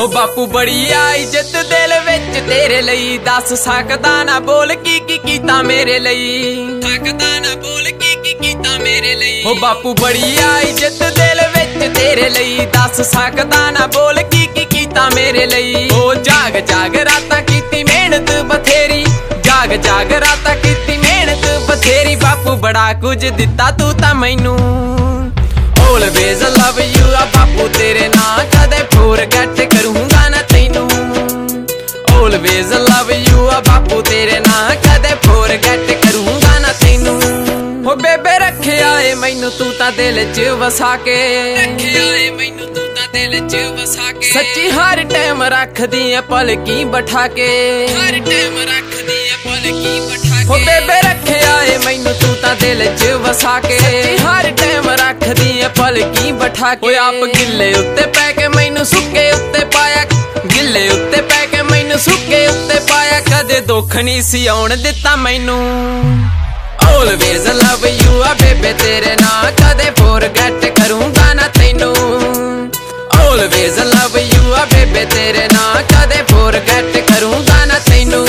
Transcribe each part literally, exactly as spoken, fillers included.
हो बापू बड़ी आई जित दिल विच तेरे लई, दस सकदा ना बोल की की कीता मेरे लई, सकदा ना बोल की की कीता मेरे लई। हो बापू बड़ी आई जित दिल विच तेरे लई, दस सकदा ना बोल की की कीता मेरे लई। ओ जाग जाग रातां कीती मेहनत बथेरी, जाग जाग रातां कीती मेहनत बथेरी, बापू बड़ा कुछ दिता तू तां मैनू। Always love you आ बापू तेरे ना कदे forget करूंगा ना तैनू। Always love you आ बापू तेरे ना कदे forget करूंगा ना तैनू। हो बेबे रखिया ए मैनू तू तां दिल च वसा के, रखिया ए मैनू तू तां दिल च वसा के, सच्ची हर टाइम रखदी ऐ पलकी बैठा के, हर टाइम रखदी ऐ पलकी बैठा के। हो बेबे रखिया ए मैनू तू तां दिल च वसा के, सच्ची हर टाइम रखदी ऐ पलकी बैठा के। आप गिले उत्ते पै के मैनू सुक्के उत्ते पाया, गिले उत्ते पै के मैनू सुक्के उत्ते पाया, कदे दुख नहीं सी आउण दिता मैनू। Always love you आ बेबे तेरे ना कदे forget करूंगा ना तैनू। Always love you आ बेबे तेरे ना कदे forget करूंगा ना तैनू।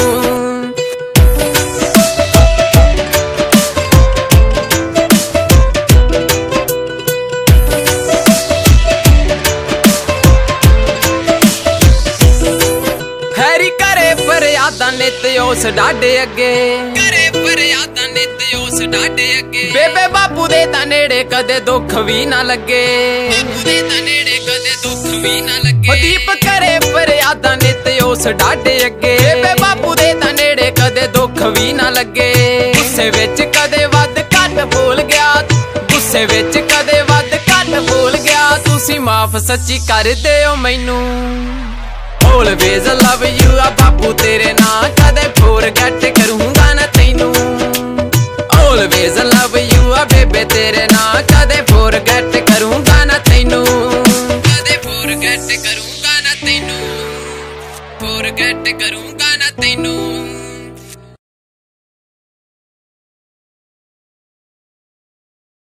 हैरी करे फरियादां नित उस डाडे अगे, करे फरियादां नित उस डाडे अगे, बेबे बापू दे तां नेड़े कदे दुख भी ना लगे, बापू दे तां नेड़े कदे दुख भी ना लगे। दीप करे फरियादां नित उस डाडे अगे, बेबे बापू दे तां नेड़े कदे दुख भी ना लगे। गुस्से विच कदे वध घट बोल गया, गुस्से विच कदे वध घट बोल गया, तुसी माफ सच्ची कर दिओ मैनू। Always love you आ बापू तेरे ना कदे forget करूंगा ना तैनू। Always love you आ बेबे तेरे ना कदे forget करूंगा ना तैनू, कदे forget करूंगा ना तैनू, forget करूंगा ना तैनू।